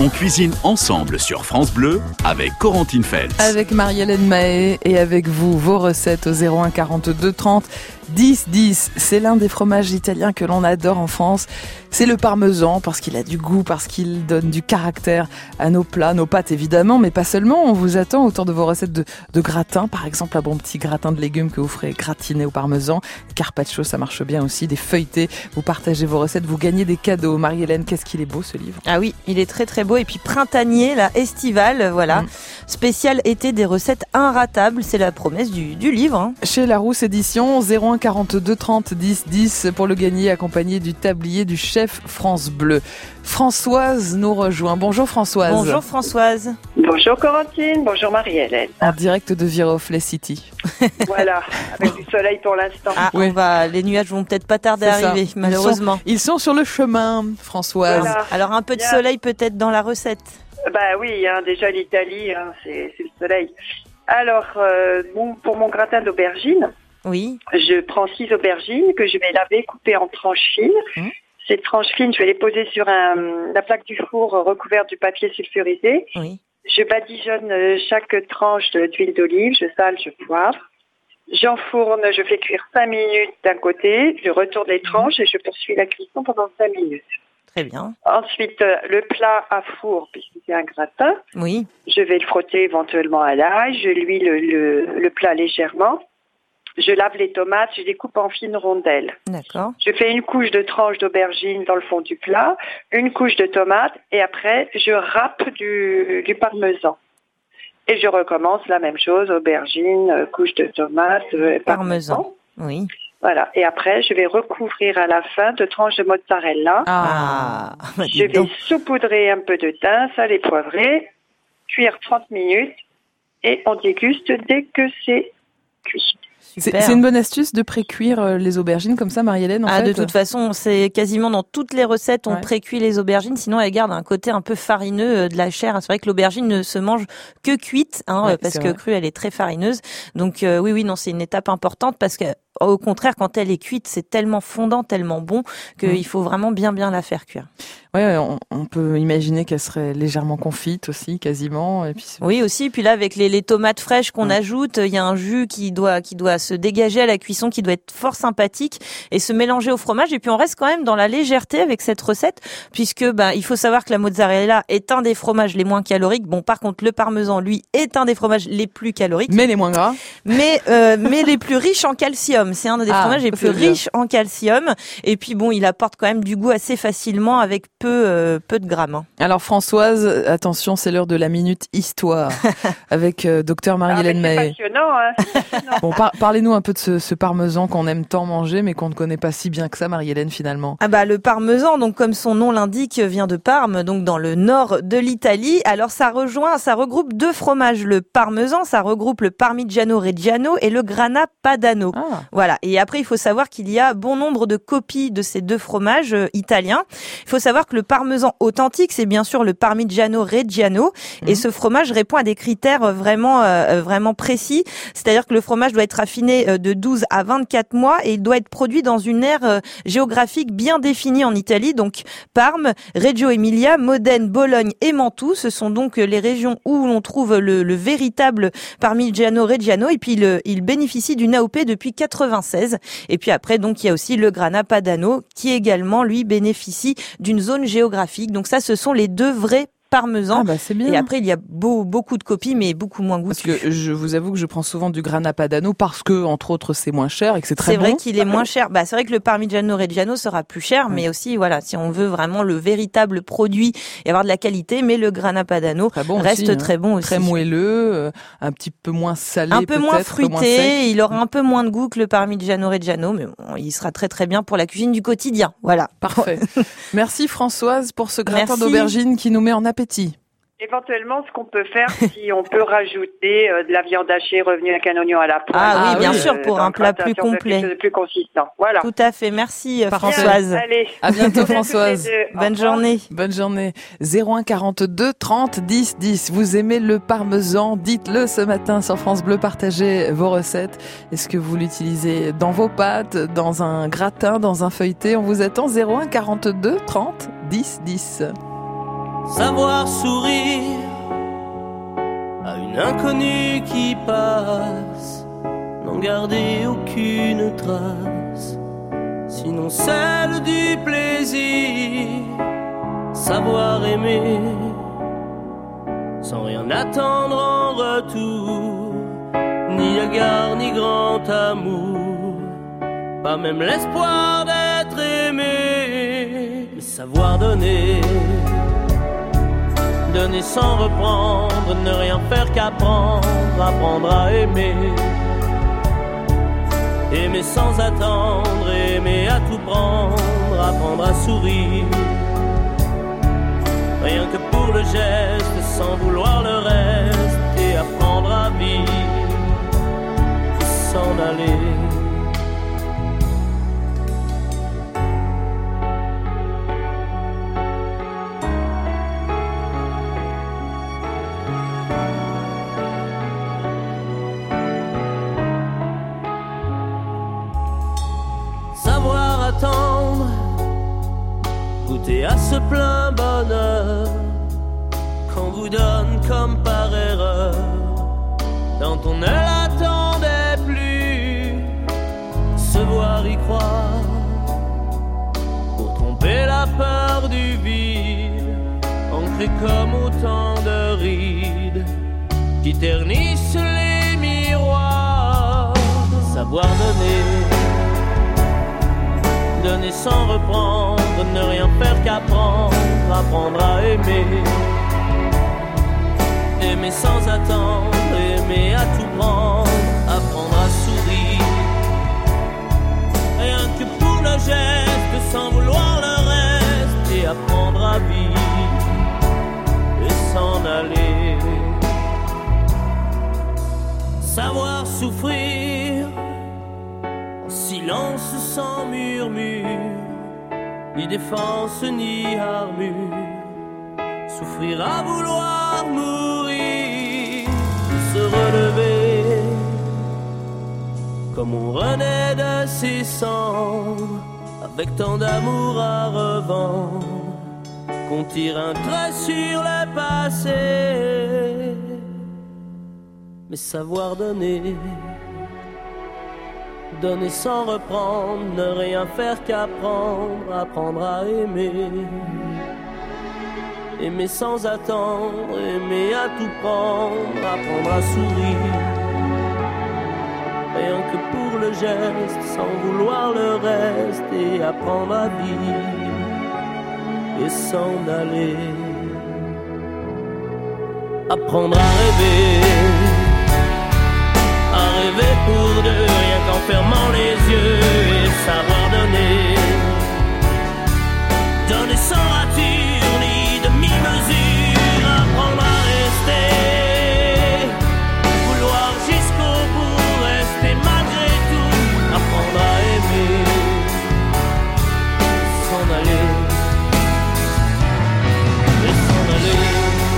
On cuisine ensemble sur France Bleu avec Corentine Feltz. Avec Marie-Hélène Mahé et avec vous, vos recettes au 01 42 30 10 10. C'est l'un des fromages italiens que l'on adore en France. C'est le parmesan parce qu'il a du goût, parce qu'il donne du caractère à nos plats, nos pâtes évidemment, mais pas seulement. On vous attend autour de vos recettes de gratin, par exemple un bon petit gratin de légumes que vous ferez gratiner au parmesan. Carpaccio, ça marche bien aussi. Des feuilletés, vous partagez vos recettes, vous gagnez des cadeaux. Marie-Hélène, qu'est-ce qu'il est beau ce livre. Ah oui, il est très très beau et puis printanier, là, estival, voilà. Spécial été des recettes inratables, c'est la promesse du livre. Hein. Chez Larousse Édition, 01 42 30 10 10 pour le gagner, accompagné du tablier du chef France Bleu. Françoise nous rejoint. Bonjour Françoise. Bonjour Françoise. Bonjour Corentine, bonjour Marie-Hélène. En direct de Viroflay City. Voilà, avec du soleil pour l'instant. Ah, oui. Les nuages vont peut-être pas tarder à arriver, malheureusement. Ils sont sur le chemin, Françoise. Voilà. Alors un peu de soleil peut-être dans la recette. Bah oui, déjà l'Italie, c'est le soleil. Alors, pour mon gratin d'aubergine, oui. je prends 6 aubergines que je vais laver, couper en tranches fines. Ces tranches fines, je vais les poser sur la plaque du four recouverte du papier sulfurisé. Oui. Je badigeonne chaque tranche d'huile d'olive, je sale, je poivre. J'enfourne, je fais cuire 5 minutes d'un côté, je retourne les tranches et je poursuis la cuisson pendant 5 minutes. Très bien. Ensuite, le plat à four, puisque c'est un gratin. Oui. Je vais le frotter éventuellement à l'ail, je l'huile le plat légèrement. Je lave les tomates, je les coupe en fines rondelles. D'accord. Je fais une couche de tranches d'aubergine dans le fond du plat, une couche de tomates et après, je râpe du parmesan. Et je recommence la même chose, aubergine, couche de tomates, parmesan. Oui. Voilà. Et après, je vais recouvrir à la fin de tranches de mozzarella. Je vais saupoudrer un peu de thym, sel et poivrer, cuire 30 minutes et on déguste dès que c'est cuit. C'est une bonne astuce de pré-cuire les aubergines comme ça, Marie-Hélène, en fait. De toute façon, c'est quasiment dans toutes les recettes, on pré-cuit les aubergines, sinon elles gardent un côté un peu farineux de la chair. C'est vrai que l'aubergine ne se mange que cuite, parce que crue, elle est très farineuse. Donc oui, non, c'est une étape importante parce que au contraire, quand elle est cuite, c'est tellement fondant, tellement bon qu'il faut vraiment bien la faire cuire. Ouais, on peut imaginer qu'elle serait légèrement confite aussi, quasiment. Et puis oui, aussi. Puis là, avec les tomates fraîches qu'on ajoute, il y a un jus qui doit se dégager à la cuisson, qui doit être fort sympathique et se mélanger au fromage. Et puis on reste quand même dans la légèreté avec cette recette, puisque il faut savoir que la mozzarella est un des fromages les moins caloriques. Bon, par contre, le parmesan, lui, est un des fromages les plus caloriques, mais les moins gras, mais les plus riches en calcium. C'est un des fromages les plus riches en calcium. Et puis bon, il apporte quand même du goût assez facilement avec peu de grammes. Alors Françoise, attention, c'est l'heure de la minute histoire avec docteur Marie-Hélène Mahé. C'est passionnant, Bon, parlez-nous un peu de ce parmesan qu'on aime tant manger, mais qu'on ne connaît pas si bien que ça, Marie-Hélène, finalement. Le parmesan, donc comme son nom l'indique, vient de Parme, donc dans le nord de l'Italie. Alors ça regroupe 2 fromages. Le parmesan, ça regroupe le Parmigiano Reggiano et le Grana Padano. Voilà. Et après, il faut savoir qu'il y a bon nombre de copies de ces 2 fromages italiens. Il faut savoir que le parmesan authentique, c'est bien sûr le Parmigiano Reggiano. Et ce fromage répond à des critères vraiment précis. C'est-à-dire que le fromage doit être affiné de 12 à 24 mois et il doit être produit dans une aire géographique bien définie en Italie. Donc Parme, Reggio Emilia, Modène, Bologne et Mantoue. Ce sont donc les régions où l'on trouve le véritable Parmigiano Reggiano. Et puis il bénéficie d'une AOP depuis 96. Et puis après, donc, il y a aussi le Grana Padano qui également, lui, bénéficie d'une zone géographique. Donc ça, ce sont les 2 vrais parmesan. C'est bien. Et après, il y a beaucoup de copies, mais beaucoup moins goûtues. Parce que je vous avoue que je prends souvent du Grana Padano parce que, entre autres, c'est moins cher et que c'est très bon. C'est vrai qu'il est moins cher. C'est vrai que le Parmigiano Reggiano sera plus cher, mais aussi, voilà, si on veut vraiment le véritable produit et avoir de la qualité, mais le Grana Padano reste très bon aussi. Très moelleux, un petit peu moins salé, un peu moins fruité, moins sec. Il aura un peu moins de goût que le Parmigiano Reggiano, mais bon, il sera très bien pour la cuisine du quotidien. Voilà. Parfait. Merci Françoise pour ce gratin d'aubergine qui nous met en appétit. Éventuellement, ce qu'on peut faire, si on peut rajouter de la viande hachée revenue avec un oignon à la poêle. Bien sûr, pour un plat plus complet. Quelque chose de plus consistant. Voilà. Tout à fait. Merci Françoise. Allez. À bientôt Françoise. Bonne journée. Bonne journée. 01 42 30 10 10. Vous aimez le parmesan? Dites-le ce matin sur France Bleu. Partagez vos recettes. Est-ce que vous l'utilisez dans vos pâtes, dans un gratin, dans un feuilleté? On vous attend. 01 42 30 10 10. Savoir sourire à une inconnue qui passe, n'en garder aucune trace, sinon celle du plaisir. Savoir aimer sans rien attendre en retour, ni égard ni grand amour, pas même l'espoir d'être aimé. Mais savoir donner, donner sans reprendre, ne rien faire qu'apprendre, apprendre à aimer. Aimer sans attendre, aimer à tout prendre, apprendre à sourire. Rien que pour le geste, sans vouloir le reste, et apprendre à vivre, et s'en aller. Savoir attendre, goûter à ce plein bonheur qu'on vous donne comme par erreur, quand on ne l'attendait plus. Se voir y croire pour tromper la peur du vide, ancré comme autant de rides qui ternissent les miroirs. Savoir donner sans reprendre, ne rien faire qu'apprendre, apprendre à aimer. Aimer sans attendre, aimer à tout prendre, apprendre à sourire. Rien que pour le geste, sans vouloir le reste, et apprendre à vivre, et s'en aller. Savoir souffrir, silence sans murmure, ni défense ni armure. Souffrir à vouloir mourir, se relever comme on renaît de ses cendres, avec tant d'amour à revendre qu'on tire un trait sur le passé. Mais savoir donner, donner sans reprendre, ne rien faire qu'apprendre, apprendre à aimer. Aimer sans attendre, aimer à tout prendre, apprendre à sourire. Rien que pour le geste, sans vouloir le reste, et apprendre à vivre, et s'en aller. Apprendre à rêver pour deux, rien qu'en fermant les yeux, et savoir donner, donner sans rature ni demi-mesure, apprendre à rester, vouloir jusqu'au bout, rester malgré tout, apprendre à aimer, s'en aller, et s'en aller.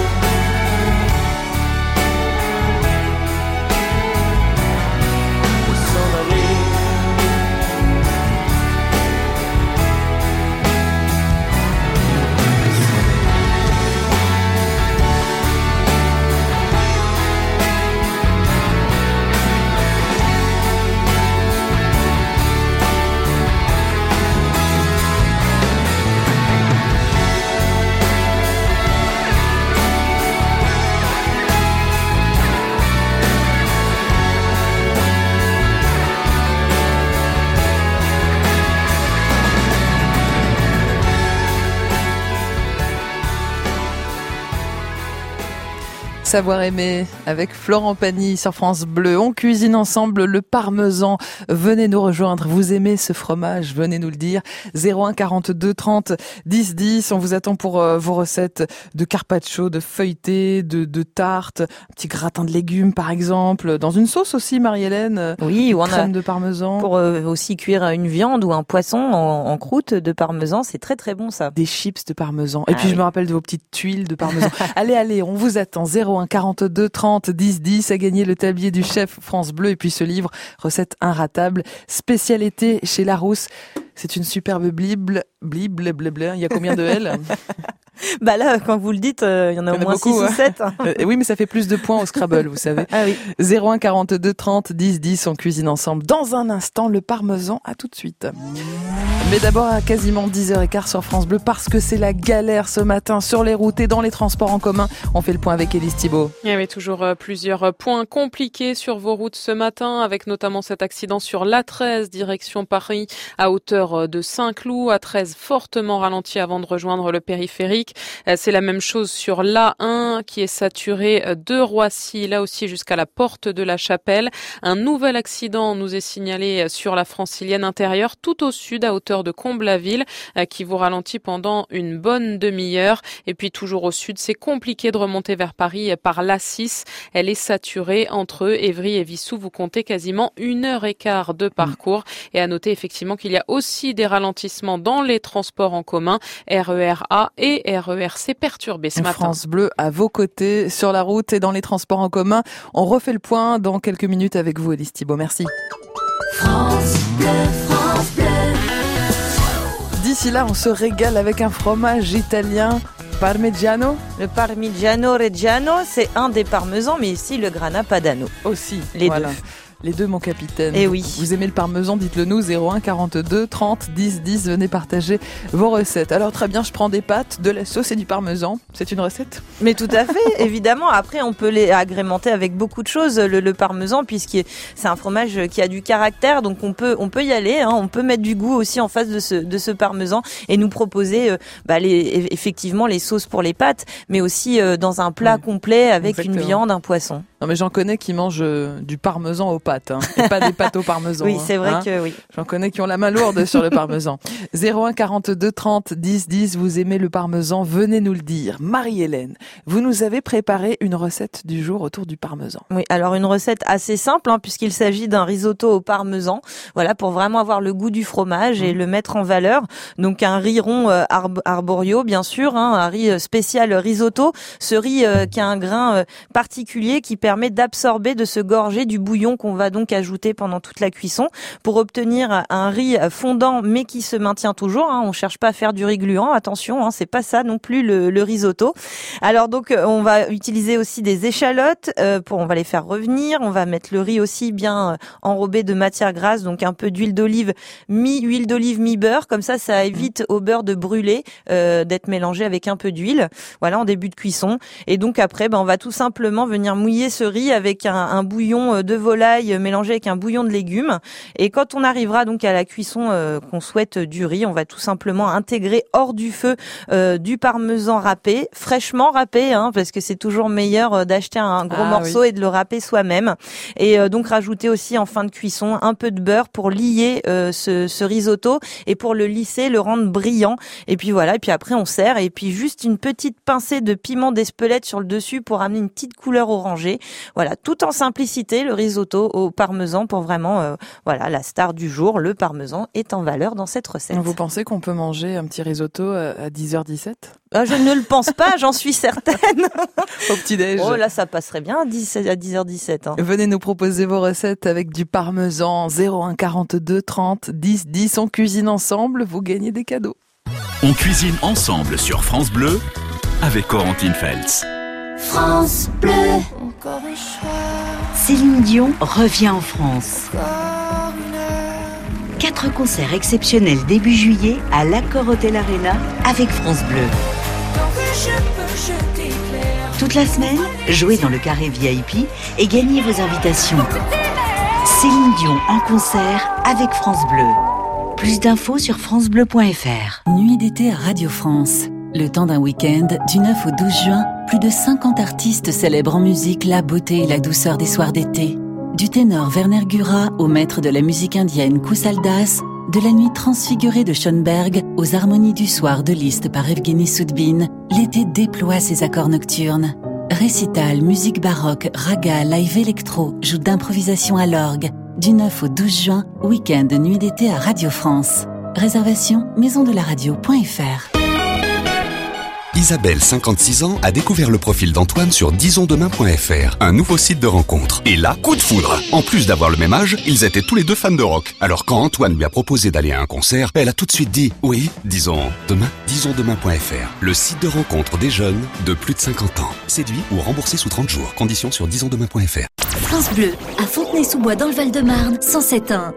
Savoir aimer avec Florent Pagny sur France Bleu. On cuisine ensemble le parmesan. Venez nous rejoindre. Vous aimez ce fromage? Venez nous le dire. 01 42 30 10 10. On vous attend pour vos recettes de carpaccio, de feuilleté, de tarte, un petit gratin de légumes par exemple, dans une sauce aussi, Marie-Hélène. Oui, ou crème de parmesan. Pour aussi cuire une viande ou un poisson en croûte de parmesan, c'est très très bon ça. Des chips de parmesan. Et puis je me rappelle de vos petites tuiles de parmesan. Allez, on vous attend. 01 42 30 10 10 à gagner le tablier du chef France Bleu et puis ce livre Recettes inratables, spécialité chez Larousse. C'est une superbe bible. Il y a combien de L? Bah là, quand vous le dites, il y en a au moins beaucoup, 6 ou 7. Oui, mais ça fait plus de points au Scrabble, vous savez. Ah oui. 01 42 30 10 10, on cuisine ensemble. Dans un instant, le parmesan, à tout de suite. Mais d'abord, à quasiment 10h15 sur France Bleu, parce que c'est la galère ce matin sur les routes et dans les transports en commun. On fait le point avec Élise Thibault. Il y avait toujours plusieurs points compliqués sur vos routes ce matin, avec notamment cet accident sur l'A13, direction Paris, à hauteur de Saint-Cloud. A13 fortement ralenti avant de rejoindre le périphérique. C'est la même chose sur l'A1, qui est saturé de Roissy, là aussi jusqu'à la porte de la Chapelle. Un nouvel accident nous est signalé sur la francilienne intérieure, tout au sud, à hauteur de Comble-la-Ville, qui vous ralentit pendant une bonne demi-heure. Et puis toujours au sud, c'est compliqué de remonter vers Paris par l'A6. Elle est saturée entre Évry et Vissou. Vous comptez quasiment 1h15 de parcours. Et à noter effectivement qu'il y a aussi des ralentissements dans les transports en commun, RER A et RER C perturbés ce matin. France Bleu à vos côtés sur la route et dans les transports en commun. On refait le point dans quelques minutes avec vous, Élise Thibault. Merci. France Bleu, France Bleu. D'ici là, on se régale avec un fromage italien, Parmigiano. Le Parmigiano Reggiano, c'est un des parmesans, mais ici le Grana Padano. Aussi, les voilà. deux. Les deux, mon capitaine. Eh oui. Vous aimez le parmesan, dites-le nous, 01 42 30 10 10. Venez partager vos recettes. Alors très bien, je prends des pâtes, de la sauce et du parmesan. C'est une recette ? Mais tout à fait, évidemment. Après, on peut les agrémenter avec beaucoup de choses, le parmesan, puisque c'est un fromage qui a du caractère. Donc on peut y aller. On peut mettre du goût aussi en face de ce parmesan et nous proposer effectivement les sauces pour les pâtes, mais aussi dans un plat complet avec une viande, un poisson. Non mais j'en connais qui mangent du parmesan aux pâtes, et pas des pâtes au parmesan. Oui, c'est vrai que oui. J'en connais qui ont la main lourde sur le parmesan. 01 42 30 10 10, vous aimez le parmesan, venez nous le dire. Marie-Hélène, vous nous avez préparé une recette du jour autour du parmesan. Oui, alors une recette assez simple, puisqu'il s'agit d'un risotto au parmesan. Voilà, pour vraiment avoir le goût du fromage et le mettre en valeur. Donc un riz rond arborio, bien sûr, un riz spécial risotto. Ce riz qui a un grain particulier qui permet d'absorber, de se gorger du bouillon qu'on va donc ajouter pendant toute la cuisson pour obtenir un riz fondant mais qui se maintient toujours. On cherche pas à faire du riz gluant, attention, c'est pas ça non plus le risotto. Alors donc on va utiliser aussi des échalotes, on va les faire revenir. On va mettre le riz aussi bien enrobé de matière grasse, donc un peu d'huile d'olive, mi-huile d'olive, mi-beurre. Comme ça évite au beurre de brûler, d'être mélangé avec un peu d'huile. Voilà, en début de cuisson. Et donc après, on va tout simplement venir mouiller ce riz avec un bouillon de volaille mélangé avec un bouillon de légumes. Et quand on arrivera donc à la cuisson qu'on souhaite du riz, on va tout simplement intégrer hors du feu du parmesan râpé, fraîchement râpé, parce que c'est toujours meilleur d'acheter un gros morceau et de le râper soi-même. Et donc rajouter aussi en fin de cuisson un peu de beurre pour lier ce risotto et pour le lisser, le rendre brillant. Et puis voilà, et puis après on sert et puis juste une petite pincée de piment d'Espelette sur le dessus pour amener une petite couleur orangée. Voilà, tout en simplicité, le risotto au parmesan pour vraiment la star du jour. Le parmesan est en valeur dans cette recette. Vous pensez qu'on peut manger un petit risotto à 10h17 ? Je ne le pense pas, j'en suis certaine. Au petit-déj. Oh là, ça passerait bien à 10h17. Venez nous proposer vos recettes avec du parmesan. 01 42 30 10 10. On cuisine ensemble, vous gagnez des cadeaux. On cuisine ensemble sur France Bleu avec Corentine Feltz. France Bleu. Céline Dion revient en France. 4 concerts exceptionnels début juillet à l'Accor Hotel Arena avec France Bleu. Toute la semaine, jouez dans le carré VIP et gagnez vos invitations. Céline Dion en concert avec France Bleu. Plus d'infos sur francebleu.fr. Nuit d'été à Radio France. Le temps d'un week-end, du 9 au 12 juin, plus de 50 artistes célèbrent en musique la beauté et la douceur des soirs d'été. Du ténor Werner Gura au maître de la musique indienne Koussaldas, de la nuit transfigurée de Schoenberg aux harmonies du soir de Liszt par Evgeny Soudbine, l'été déploie ses accords nocturnes. Récital, musique baroque, raga, live électro, joue d'improvisation à l'orgue. Du 9 au 12 juin, week-end de nuit d'été à Radio France. Réservation maisondelaradio.fr. Isabelle, 56 ans, a découvert le profil d'Antoine sur disonsdemain.fr, un nouveau site de rencontre. Et là, coup de foudre. En plus d'avoir le même âge, ils étaient tous les deux fans de rock. Alors quand Antoine lui a proposé d'aller à un concert, elle a tout de suite dit « Oui, disons demain ». Disonsdemain.fr, le site de rencontre des jeunes de plus de 50 ans. Séduit ou remboursé sous 30 jours. Conditions sur disonsdemain.fr. France Bleu, à Fontenay-sous-Bois dans le Val-de-Marne, 107.1.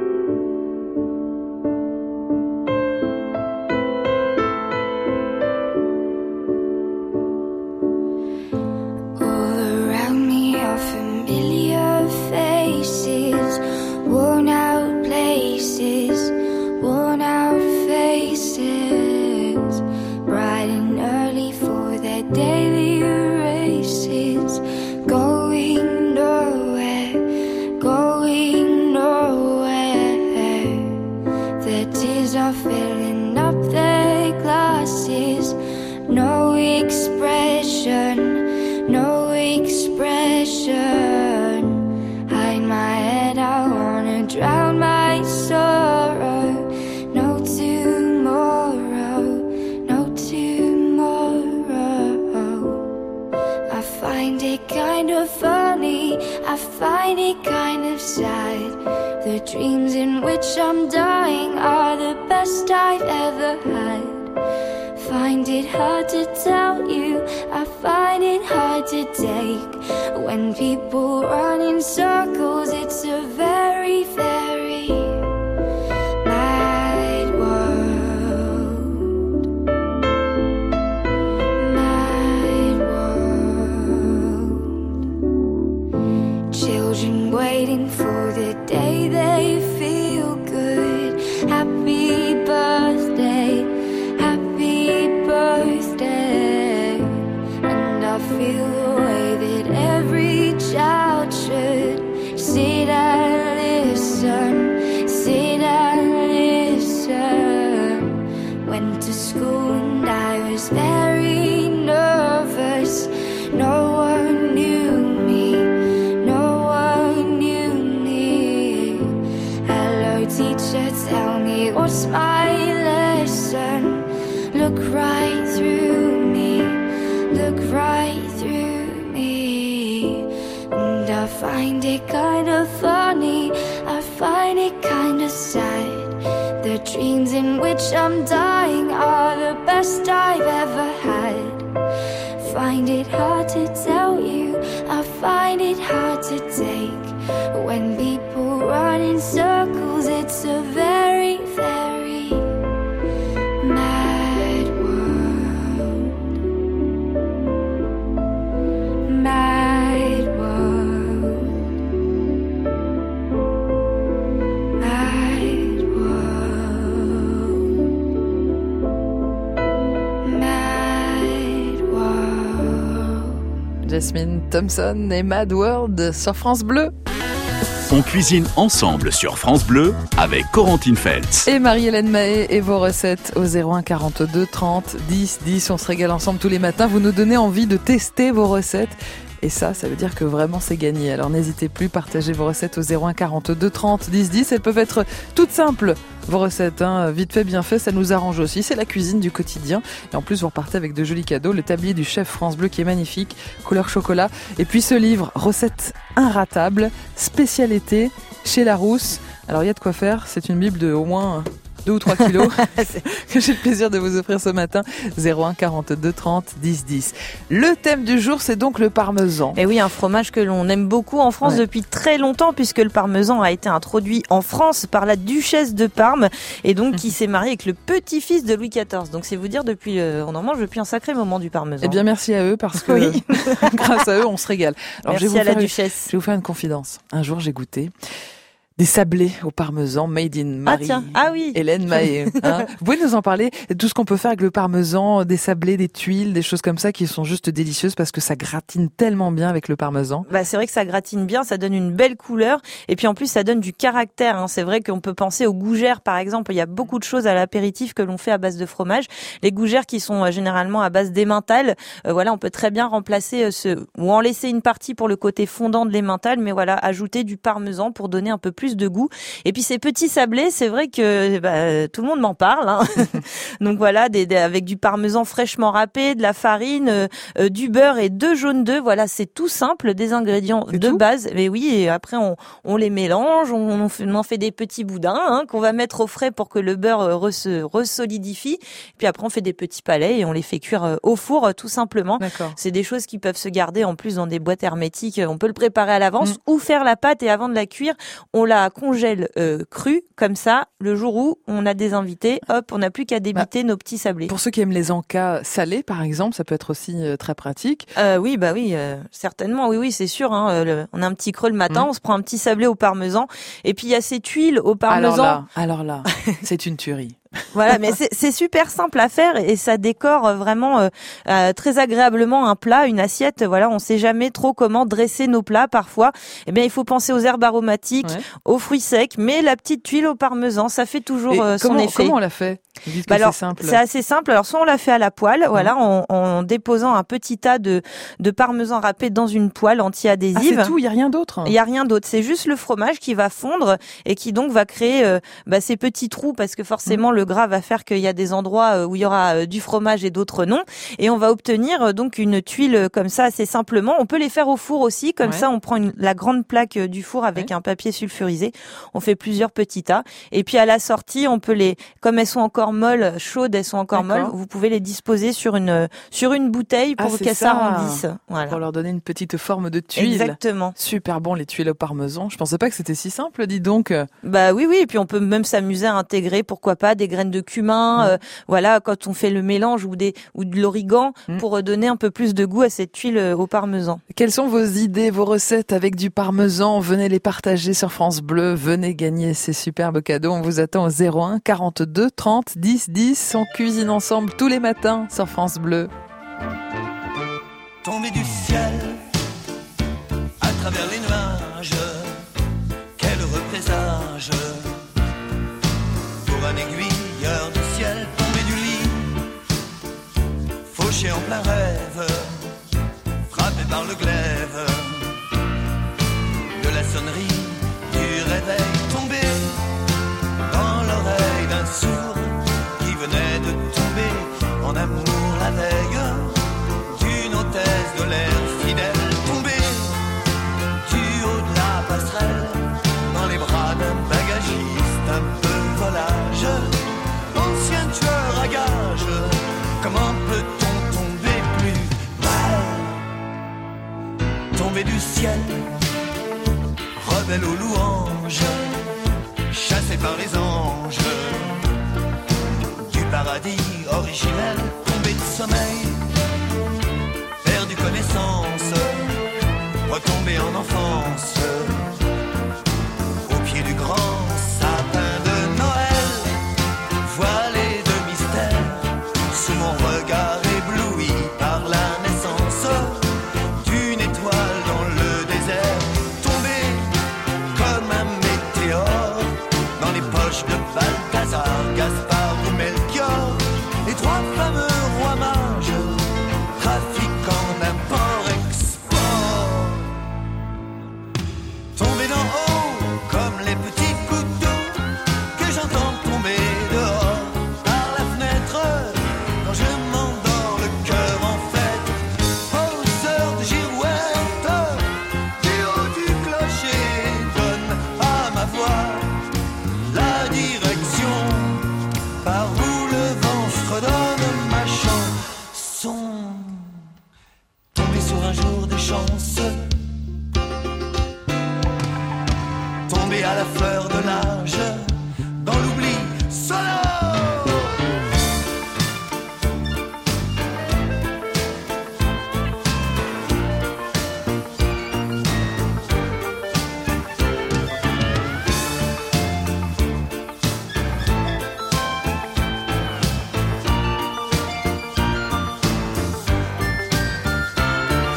Dreams in which I'm dying are the best I've ever had. Find it hard to tell you, I find it hard to take. When people run in circles, it's a very, very mad world. Mad world. Children waiting for the day they feel good. Happy birthday, happy birthday. And I feel the way that every child should. Sit and listen, sit and listen. Went to school and I was very nervous. No one knew me, no one knew me. Hello teacher, tell me what's my lesson. Look right through me, look right through me. And I find it kind of funny, I find it kind of sad. The dreams in which I'm dying are the best I've ever had. Find it hard to tell you, I find it hard to take. When people run in circles, it's a very, very mad world. Mad world. Mad world. Mad world. Jasmine Thompson et Mad World sur France Bleu. On cuisine ensemble sur France Bleu avec Corentine Feltz. Et Marie-Hélène Mahé et vos recettes au 01 42 30 10 10. On se régale ensemble tous les matins. Vous nous donnez envie de tester vos recettes. Et ça veut dire que vraiment c'est gagné. Alors n'hésitez plus, partagez vos recettes au 01 42 30 10 10. Elles peuvent être toutes simples, vos recettes, vite fait, bien fait, ça nous arrange aussi. C'est la cuisine du quotidien. Et en plus, vous repartez avec de jolis cadeaux. Le tablier du chef France Bleu qui est magnifique, couleur chocolat. Et puis ce livre, recettes inratables, spécialité chez Larousse. Alors il y a de quoi faire. C'est une bible de au moins 2 ou 3 kilos que j'ai le plaisir de vous offrir ce matin. 01 42 30 10 10. Le thème du jour, c'est donc le parmesan. Et oui, un fromage que l'on aime beaucoup en France depuis très longtemps, puisque le parmesan a été introduit en France par la duchesse de Parme, et donc qui s'est mariée avec le petit-fils de Louis XIV. Donc c'est vous dire, depuis on en mange depuis un sacré moment du parmesan. Eh bien merci à eux, parce que oui. grâce à eux, on se régale. Alors, merci à la duchesse. Je vais vous faire une confidence. Un jour, j'ai goûté des sablés au parmesan made in Marie. Oui. Hélène Mahé. Vous pouvez nous en parler, tout ce qu'on peut faire avec le parmesan, des sablés, des tuiles, des choses comme ça qui sont juste délicieuses parce que ça gratine tellement bien avec le parmesan. C'est vrai que ça gratine bien, ça donne une belle couleur et puis en plus ça donne du caractère. C'est vrai qu'on peut penser aux gougères par exemple. Il y a beaucoup de choses à l'apéritif que l'on fait à base de fromage. Les gougères qui sont généralement à base d'emmental, on peut très bien remplacer ou en laisser une partie pour le côté fondant de l'emmental, mais ajouter du parmesan pour donner un peu plus plus de goût. Et puis ces petits sablés, c'est vrai que tout le monde m'en parle. Hein. Donc voilà, avec du parmesan fraîchement râpé, de la farine, du beurre et 2 jaunes d'œufs. Voilà, c'est tout simple, des ingrédients de base. Mais oui, et après on les mélange, on en fait des petits boudins qu'on va mettre au frais pour que le beurre se resolidifie. Puis après on fait des petits palets et on les fait cuire au four tout simplement. D'accord. C'est des choses qui peuvent se garder en plus dans des boîtes hermétiques. On peut le préparer à l'avance ou faire la pâte et avant de la cuire, on la congèle crue comme ça. Le jour où on a des invités, hop, on n'a plus qu'à débiter nos petits sablés. Pour ceux qui aiment les encas salés par exemple, ça peut être aussi très pratique. Oui, certainement. Oui, c'est sûr. Hein, on a un petit creux le matin, on se prend un petit sablé au parmesan et puis il y a ces tuiles au parmesan. Alors là, c'est une tuerie. Voilà, mais c'est super simple à faire et ça décore vraiment très agréablement un plat, une assiette. Voilà, on sait jamais trop comment dresser nos plats parfois. Eh bien, il faut penser aux herbes aromatiques, aux fruits secs, mais la petite tuile au parmesan, ça fait toujours son effet. Comment on l'a fait ? Vous dites que alors, c'est simple. C'est assez simple. Alors, soit on l'a fait à la poêle, voilà, en déposant un petit tas de parmesan râpé dans une poêle anti-adhésive. Ah, c'est tout, il y a rien d'autre. Il y a rien d'autre. C'est juste le fromage qui va fondre et qui donc va créer ces petits trous parce que forcément le gras va faire qu'il y a des endroits où il y aura du fromage et d'autres non. Et on va obtenir donc une tuile comme ça assez simplement. On peut les faire au four aussi. Comme ça, on prend la grande plaque du four avec un papier sulfurisé. On fait plusieurs petits tas. Et puis à la sortie, on peut comme elles sont encore molles, chaudes, elles sont encore molles, vous pouvez les disposer sur une bouteille pour qu'elles s'arrondissent. Voilà. Pour leur donner une petite forme de tuile. Exactement. Super bon les tuiles au parmesan. Je pensais pas que c'était si simple, dis donc. Oui. Et puis on peut même s'amuser à intégrer, pourquoi pas, des graines de cumin, voilà, quand on fait le mélange ou de l'origan pour donner un peu plus de goût à cette tuile au parmesan. Quelles sont vos idées, vos recettes avec du parmesan ? Venez les partager sur France Bleu, venez gagner ces superbes cadeaux. On vous attend au 01 42 30 10 10. On cuisine ensemble tous les matins sur France Bleu. Tombé du ciel à travers les nuages, quel heureux présage pour un aiguilleur du ciel tombé du lit, fauché en plein rêve, frappé par le glaive de la sonnerie du réveil, tombé dans l'oreille d'un sourd qui venait de tomber en amour la veille d'une hôtesse de l'air fidèle, tombé du haut de la passerelle dans les bras d'un bagagiste un peu volage, ancien tueur à gages. Comment peut-on tomber plus mal? Tomber du ciel, rebelle aux louanges, chassé par les anges du paradis originel, tombé de sommeil, perdu connaissance, retombé en enfance, au pied du grand sapin de Noël, voilé de mystère, sous mon regard ébloui par la naissance d'une étoile dans le désert, tombé comme un météore dans les poches de Balthazar, Gaspard ou Melchior, les 3 fameux rois mages, trafiquant d'import-export. Tombé d'en haut comme les petits couteaux que j'entends tomber dehors par la fenêtre quand je m'endors le cœur en fête, aux heures de girouette, du haut du clocher donne à ma voix la direction par où le vent fredonne ma chanson. Tombé sur un jour de chance, tombé à la fleur de l'âge, dans l'oubli sonore.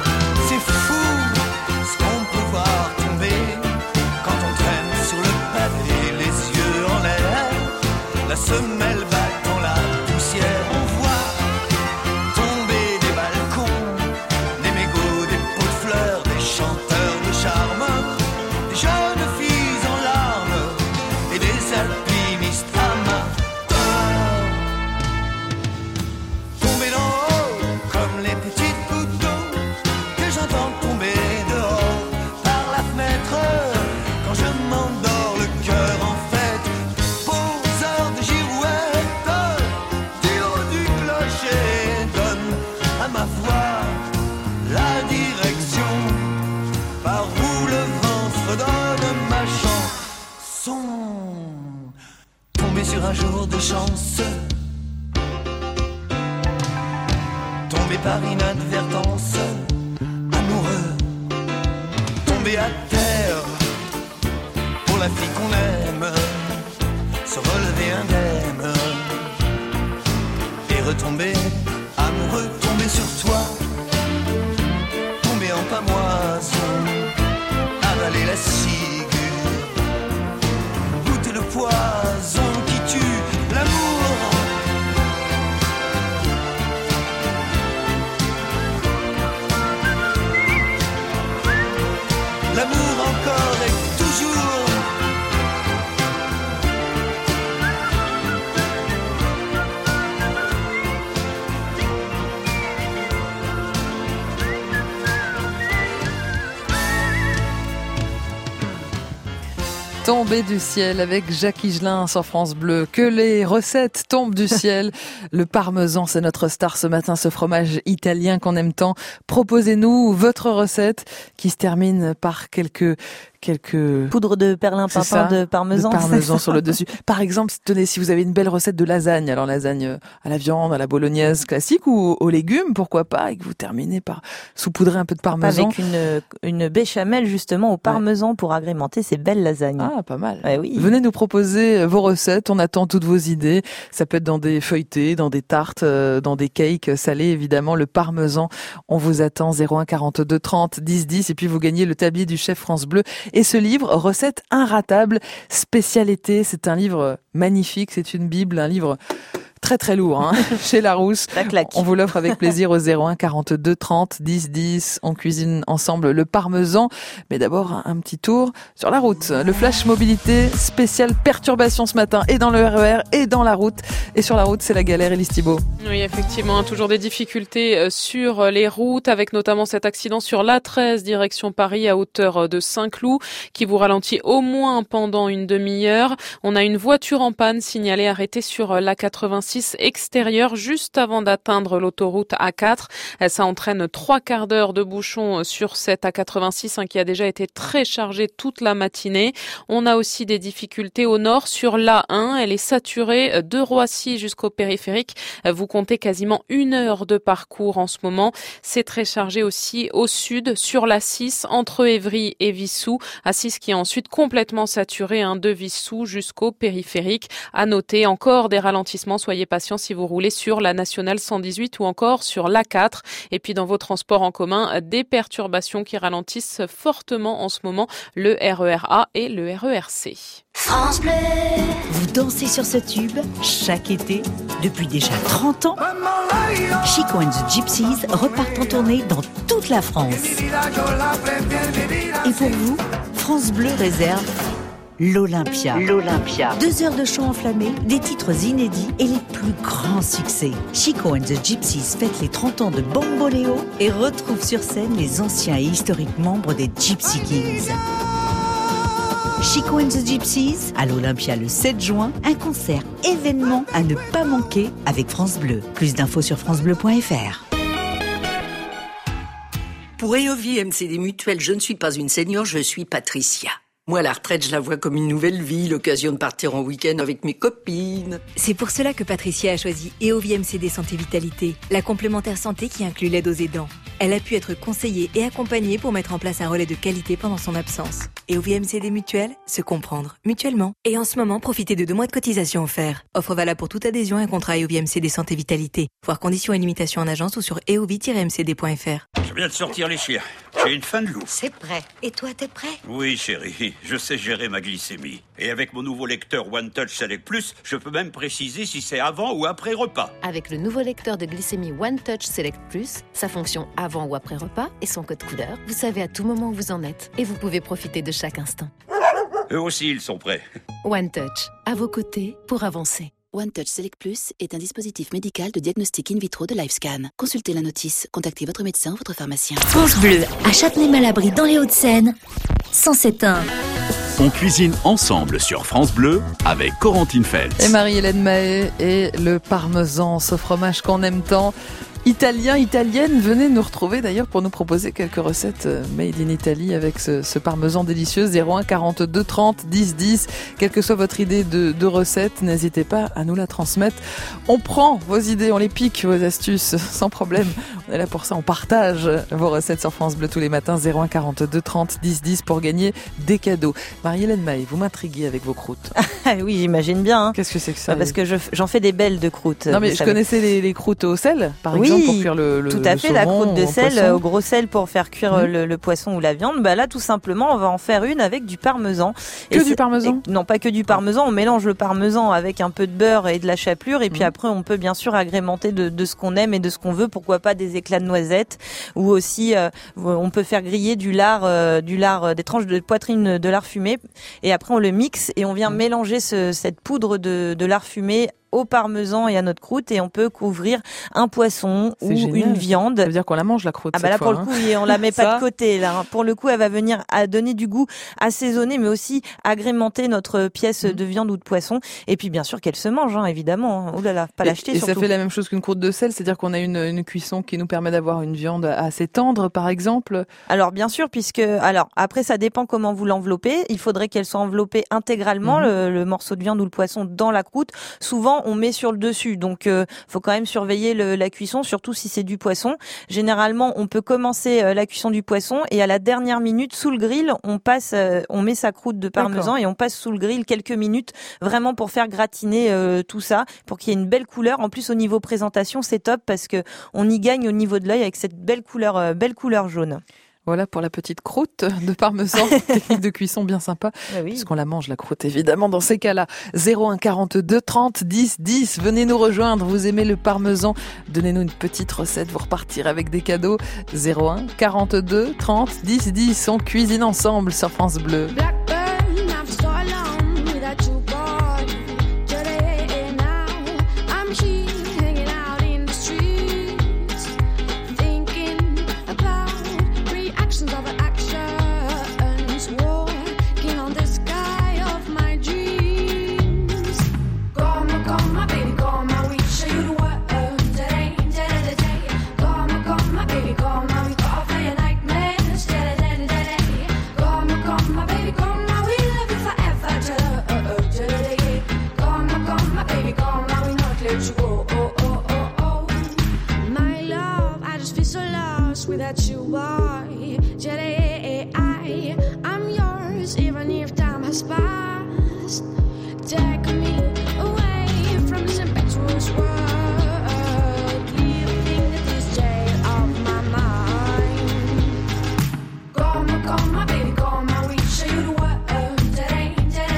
C'est fou ce qu'on peut voir tomber quand on traîne sur le pavé. chance. Tombé par inadvertance, amoureux, tombé à terre pour la fille qu'on aime, se relever indemne et retomber amoureux, tomber sur toi, tomber en pamoison, avaler la ciguë, goûter le poison qui tue l'amour. L'amour encore et toujours. Tomber du ciel avec Jacques Higelin sur France Bleu. Que les recettes tombent du ciel. Le parmesan, c'est notre star ce matin, ce fromage italien qu'on aime tant. Proposez-nous votre recette qui se termine par quelques poudre de perlimpinpin de parmesan. De parmesan sur le dessus. Par exemple, tenez, si vous avez une belle recette de lasagne, alors lasagne à la viande, à la bolognaise classique ou aux légumes, pourquoi pas, et que vous terminez par saupoudrer un peu de parmesan. Avec une béchamel justement au parmesan pour agrémenter ces belles lasagnes. Ah, pas mal. Ouais, oui. Venez nous proposer vos recettes, on attend toutes vos idées. Ça peut être dans des feuilletés, dans des tartes, dans des cakes salés, évidemment. Le parmesan, on vous attend 01 42 30 10 10 et puis vous gagnez le tablier du chef France Bleu. Et ce livre, Recettes inratables, spécialité, c'est un livre magnifique, c'est une bible, un livre très très lourd, hein, chez Larousse. On vous l'offre avec plaisir au 01 42 30 10 10. On cuisine ensemble le parmesan. Mais d'abord, un petit tour sur la route. Le flash mobilité spécial perturbation ce matin, et dans le RER, et dans la route. Et sur la route, c'est la galère, Élise Thibault. Oui, effectivement, toujours des difficultés sur les routes, avec notamment cet accident sur l'A13, direction Paris, à hauteur de Saint-Cloud, qui vous ralentit au moins pendant une demi-heure. On a une voiture en panne signalée arrêtée sur l'A86 extérieur juste avant d'atteindre l'autoroute A4. Ça entraîne 3 quarts d'heure de bouchon sur cette A86 qui a déjà été très chargée toute la matinée. On a aussi des difficultés au nord sur l'A1. Elle est saturée de Roissy jusqu'au périphérique. Vous comptez quasiment 1 heure de parcours en ce moment. C'est très chargé aussi au sud sur l'A6 entre Évry et Vissou. A6 qui est ensuite complètement saturée de Vissou jusqu'au périphérique. À noter encore des ralentissements. Soyez patients si vous roulez sur la nationale 118 ou encore sur l'A4. Et puis dans vos transports en commun, des perturbations qui ralentissent fortement en ce moment, le RER A et le RER C. France Bleu. Vous dansez sur ce tube chaque été depuis déjà 30 ans. Chico and the Gypsies repartent en tournée dans toute la France. Et pour vous, France Bleu réserve l'Olympia. 2 heures de chant enflammé, des titres inédits et les plus grands succès. Chico and the Gypsies fête les 30 ans de Bamboléo et retrouve sur scène les anciens et historiques membres des Gypsy Kings. Chico and the Gypsies, à l'Olympia le 7 juin, un concert événement à ne pas manquer avec France Bleu. Plus d'infos sur francebleu.fr. Pour EOVie MCD Mutuelle, je ne suis pas une senior, je suis Patricia. Moi, la retraite, je la vois comme une nouvelle vie, l'occasion de partir en week-end avec mes copines. C'est pour cela que Patricia a choisi EOVie MCD Santé Vitalité, la complémentaire santé qui inclut l'aide aux aidants. Elle a pu être conseillée et accompagnée pour mettre en place un relais de qualité pendant son absence. EOVie MCD Mutuelle, se comprendre mutuellement. Et en ce moment, profitez de 2 mois de cotisation offerts. Offre valable pour toute adhésion à un contrat EOVie MCD Santé Vitalité. Voir conditions et limitations en agence ou sur eovie-mcd.fr. Je viens de sortir les chiens. J'ai une faim de loup. C'est prêt. Et toi, t'es prêt? Oui, chérie. Je sais gérer ma glycémie. Et avec mon nouveau lecteur One Touch Select Plus, je peux même préciser si c'est avant ou après repas. Avec le nouveau lecteur de glycémie One Touch Select Plus, sa fonction avant ou après repas et son code couleur, vous savez à tout moment où vous en êtes et vous pouvez profiter de chaque instant. Eux aussi, ils sont prêts. One Touch, à vos côtés pour avancer. One Touch Select Plus est un dispositif médical de diagnostic in vitro de LifeScan. Consultez la notice, contactez votre médecin ou votre pharmacien. France Bleu, à Châtenay-Malabry dans les Hauts-de-Seine, 107.1. On cuisine ensemble sur France Bleu avec Corentine Feltz. Et Marie-Hélène Mahé et le parmesan, ce fromage qu'on aime tant. Italiens, italiennes, venez nous retrouver d'ailleurs pour nous proposer quelques recettes made in Italy avec ce parmesan délicieux. 01 42 30 10 10. Quelle que soit votre idée de recette, n'hésitez pas à nous la transmettre. On prend vos idées, on les pique, vos astuces, sans problème. On est là pour ça, on partage vos recettes sur France Bleu tous les matins. 01 42 30 10 10 pour gagner des cadeaux. Marie-Hélène Maé, vous m'intriguez avec vos croûtes. Oui, j'imagine bien. Qu'est-ce que c'est que ça? Parce que j'en fais des belles de croûtes. Non mais je connaissais les croûtes au sel, par exemple, pour cuire le tout à fait, saumon, la croûte de sel poisson. au gros sel pour faire cuire le poisson ou la viande. Bah là, tout simplement, on va en faire une avec du parmesan. Du parmesan? Non, pas que du parmesan. On mélange le parmesan avec un peu de beurre et de la chapelure. Et puis après, on peut bien sûr agrémenter de ce qu'on aime et de ce qu'on veut. Pourquoi pas des éclats de noisettes, ou aussi on peut faire griller du lard, des tranches de poitrine de lard fumé. Et après, on le mixe et on vient mélanger cette poudre de lard fumé au parmesan et à notre croûte, et on peut couvrir un poisson ou une viande. Ça veut dire qu'on la mange, la croûte. Ah bah là, pour le coup, on la met pas de côté, là. Pour le coup, elle va venir à donner du goût, assaisonner, mais aussi agrémenter notre pièce de viande ou de poisson. Et puis, bien sûr, qu'elle se mange, évidemment. Oh là là, pas l'acheter surtout. Et ça fait la même chose qu'une croûte de sel, c'est-à-dire qu'on a une cuisson qui nous permet d'avoir une viande assez tendre, par exemple. Alors, bien sûr, après, ça dépend comment vous l'enveloppez. Il faudrait qu'elle soit enveloppée intégralement, le morceau de viande ou le poisson dans la croûte. Souvent, on met sur le dessus, donc faut quand même surveiller la cuisson, surtout si c'est du poisson. Généralement, on peut commencer la cuisson du poisson et à la dernière minute, sous le grill, on met sa croûte de parmesan et on passe sous le grill quelques minutes, vraiment pour faire gratiner tout ça, pour qu'il y ait une belle couleur. En plus, au niveau présentation, c'est top parce que on y gagne au niveau de l'œil avec cette belle couleur jaune. Voilà pour la petite croûte de parmesan, technique de cuisson bien sympa, puisqu'on la mange la croûte évidemment dans ces cas-là. 01 42 30 10 10, venez nous rejoindre, vous aimez le parmesan, donnez-nous une petite recette, vous repartirez avec des cadeaux. 01 42 30 10 10, on cuisine ensemble sur France Bleu. Without you, boy, I'm yours, even if time has passed. Take me away from this impetuous world, leaving this jail of my mind. Come, baby, come, I will show you the world today.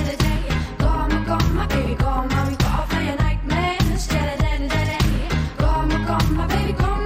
Come, baby, come, I will go for your nightmares today. Come, baby, come.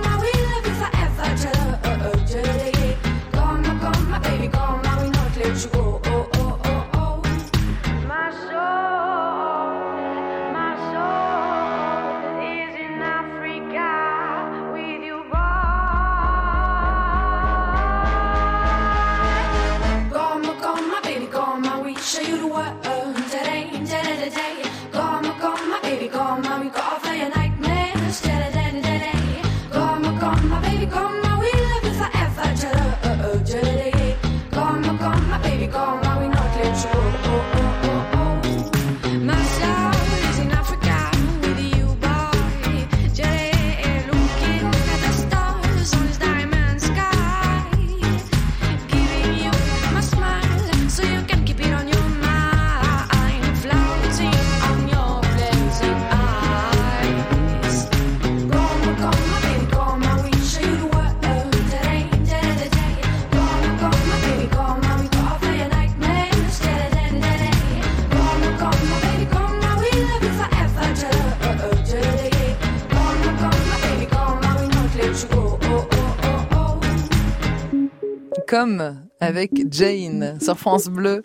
Comme avec Jane sur France Bleu.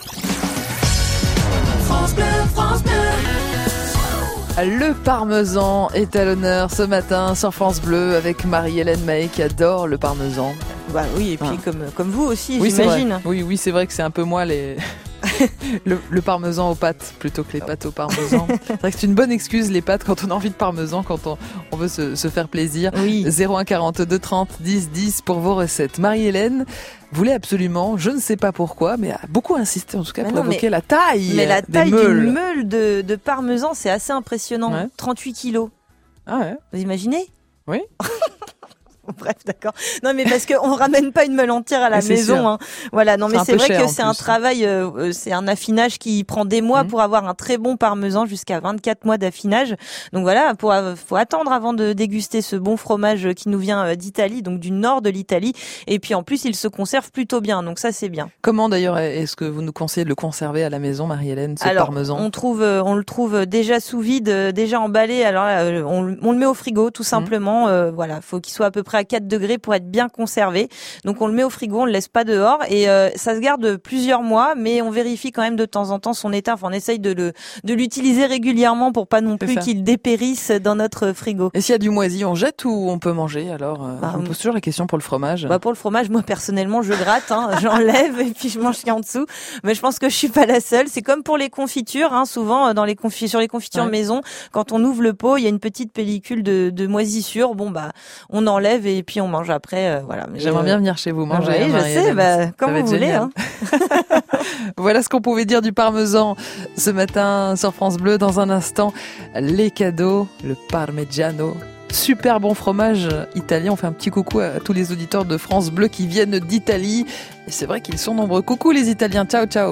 France Bleu, France Bleu. Le parmesan est à l'honneur ce matin sur France Bleu avec Marie-Hélène Maé qui adore le parmesan. Bah oui, et puis comme vous aussi, oui, j'imagine. Oui, c'est vrai que c'est un peu moi Le parmesan aux pâtes plutôt que les pâtes au parmesan. C'est vrai que c'est une bonne excuse, les pâtes, quand on a envie de parmesan, quand on veut se faire plaisir. Oui. 01 42 30 10 10 pour vos recettes. Marie-Hélène voulait absolument, je ne sais pas pourquoi, mais a beaucoup insisté en tout cas pour évoquer la taille. Mais la taille des meules. d'une meule de parmesan, c'est assez impressionnant. Ouais. 38 kilos. Ah ouais. Vous imaginez ? Oui. Bref, d'accord. Non, mais parce qu'on ramène pas une meule entière à la maison. Hein. Voilà. Non, mais c'est vrai que c'est un travail, c'est un affinage qui prend des mois pour avoir un très bon parmesan, jusqu'à 24 mois d'affinage. Donc voilà, faut attendre avant de déguster ce bon fromage qui nous vient d'Italie, donc du nord de l'Italie. Et puis en plus, il se conserve plutôt bien. Donc ça, c'est bien. Comment d'ailleurs est-ce que vous nous conseillez de le conserver à la maison, Marie-Hélène, ce parmesan ? On le trouve déjà sous vide, déjà emballé. Alors là, on le met au frigo, tout simplement. Voilà, faut qu'il soit à peu près à 4 degrés pour être bien conservé. Donc on le met au frigo, on le laisse pas dehors et ça se garde plusieurs mois, mais on vérifie quand même de temps en temps son état. Enfin, on essaye de l'utiliser régulièrement pour pas non plus qu'il dépérisse dans notre frigo. Et s'il y a du moisi, on jette ou on peut manger alors je me pose toujours la question pour le fromage. Pour le fromage, moi personnellement, je gratte, j'enlève et puis je mange ce qu'il y a en dessous. Mais je pense que je suis pas la seule. C'est comme pour les confitures, souvent sur les confitures maison, quand on ouvre le pot, il y a une petite pellicule de moisissure. Bon on enlève et puis on mange après, voilà. J'aimerais bien venir chez vous manger. Oui, je sais, comme vous voulez. Voilà ce qu'on pouvait dire du parmesan ce matin sur France Bleu. Dans un instant, les cadeaux, le parmigiano. Super bon fromage italien. On fait un petit coucou à tous les auditeurs de France Bleu qui viennent d'Italie. Et c'est vrai qu'ils sont nombreux. Coucou les Italiens. Ciao, ciao.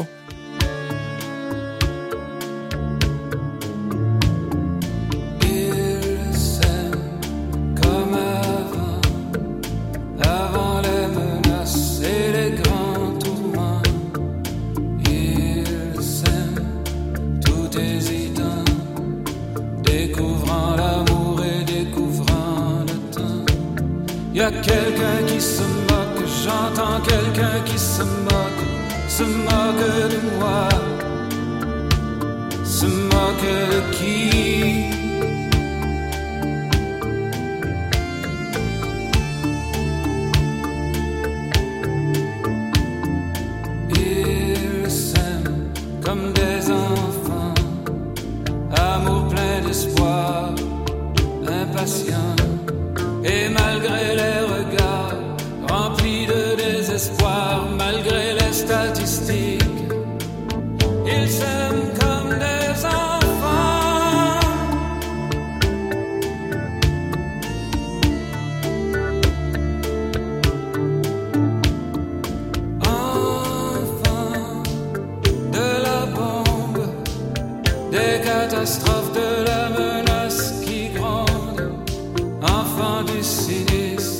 Y a quelqu'un qui se moque, j'entends quelqu'un qui se moque de moi, se moque de qui? Ils s'aiment comme des enfants, amour plein d'espoir, impatient. Et malgré les regards remplis de désespoir, malgré les statistiques, ils s'aiment comme des enfants. Enfants de la bombe, des catastrophes, de la menace qui gronde. Enfant du cynisme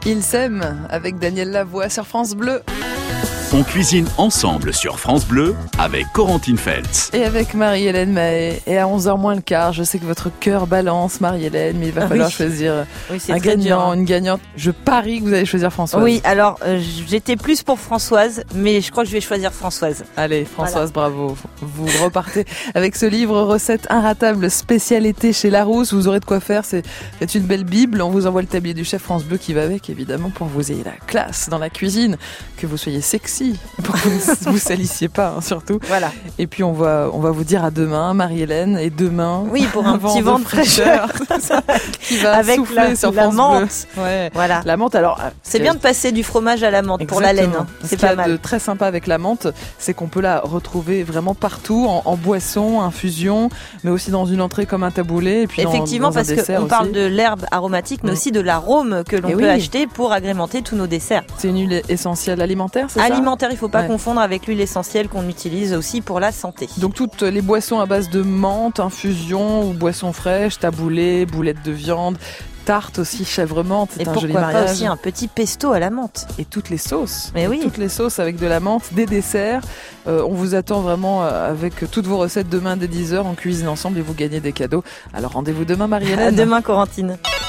Ils s'aiment avec Daniel Lavoie sur France Bleu. On cuisine ensemble sur France Bleu avec Corentine Feltz. Et avec Marie-Hélène Mahé. Et à 11h moins le quart, je sais que votre cœur balance, Marie-Hélène, mais il va falloir choisir un gagnant, une gagnante. Je parie que vous allez choisir Françoise. Oui, alors j'étais plus pour Françoise, mais je crois que je vais choisir Françoise. Allez, Françoise, bravo. Vous repartez avec ce livre Recettes inratables spécial été chez Larousse. Vous aurez de quoi faire, c'est une belle bible. On vous envoie le tablier du chef France Bleu qui va avec, évidemment, pour que vous ayez la classe dans la cuisine, que vous soyez sexy, pour que vous salissiez pas, surtout. Voilà. Et puis on va vous dire à demain, Marie-Hélène, et demain. Oui, pour un petit vent de fraîcheur qui va avec souffler sur la France menthe. Bleu. Ouais. Voilà. La menthe, alors. C'est bien de passer du fromage à la menthe. Exactement. Pour la laine. Hein. C'est pas mal. Ce qui est très sympa avec la menthe, c'est qu'on peut la retrouver vraiment partout, en boisson, infusion, mais aussi dans une entrée comme un taboulé. Et puis effectivement, dans un parce qu'on parle de l'herbe aromatique, mais aussi de l'arôme que l'on peut acheter pour agrémenter tous nos desserts. C'est une huile essentielle alimentaire, c'est ça ? Alimentaire, il ne faut pas confondre avec l'huile essentielle qu'on utilise aussi pour la santé. Donc toutes les boissons à base de menthe, infusion ou boissons fraîches, taboulé, boulettes de viande, tarte aussi, chèvre menthe, c'est un joli mariage. Et pourquoi pas aussi un petit pesto à la menthe. Et toutes les sauces. Mais oui. Toutes les sauces avec de la menthe, des desserts. On vous attend vraiment avec toutes vos recettes demain dès 10h. On cuisine ensemble et vous gagnez des cadeaux. Alors rendez-vous demain, Marie-Hélène. À demain, Corentine.